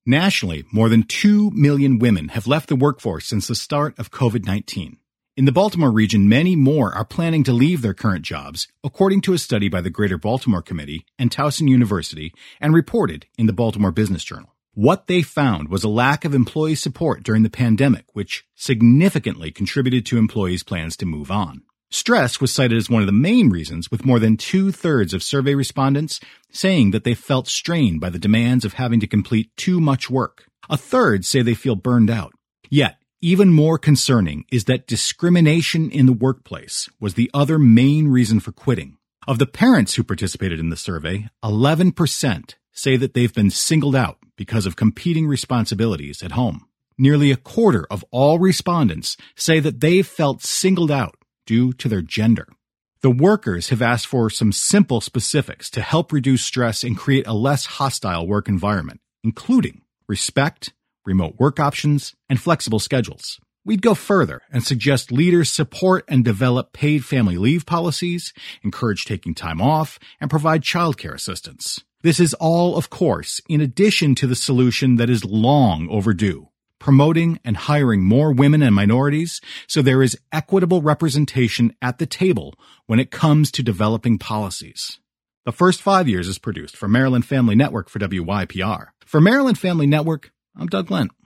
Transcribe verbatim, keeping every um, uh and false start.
Nationally, more than two million women have left the workforce since the start of covid nineteen. In the Baltimore region, many more are planning to leave their current jobs, according to a study by the Greater Baltimore Committee and Towson University, and reported in the Baltimore Business Journal. What they found was a lack of employee support during the pandemic, which significantly contributed to employees' plans to move on. Stress was cited as one of the main reasons, with more than two-thirds of survey respondents saying that they felt strained by the demands of having to complete too much work. A third say they feel burned out. Yet, even more concerning is that discrimination in the workplace was the other main reason for quitting. Of the parents who participated in the survey, eleven percent say that they've been singled out because of competing responsibilities at home. Nearly a quarter of all respondents say that they've felt singled out due to their gender. The workers have asked for some simple specifics to help reduce stress and create a less hostile work environment, including respect, remote work options, and flexible schedules. We'd go further and suggest leaders support and develop paid family leave policies, encourage taking time off, and provide childcare assistance. This is all, of course, in addition to the solution that is long overdue, promoting and hiring more women and minorities so there is equitable representation at the table when it comes to developing policies. The First Five Years is produced for Maryland Family Network for W Y P R. For Maryland Family Network, I'm Doug Lent.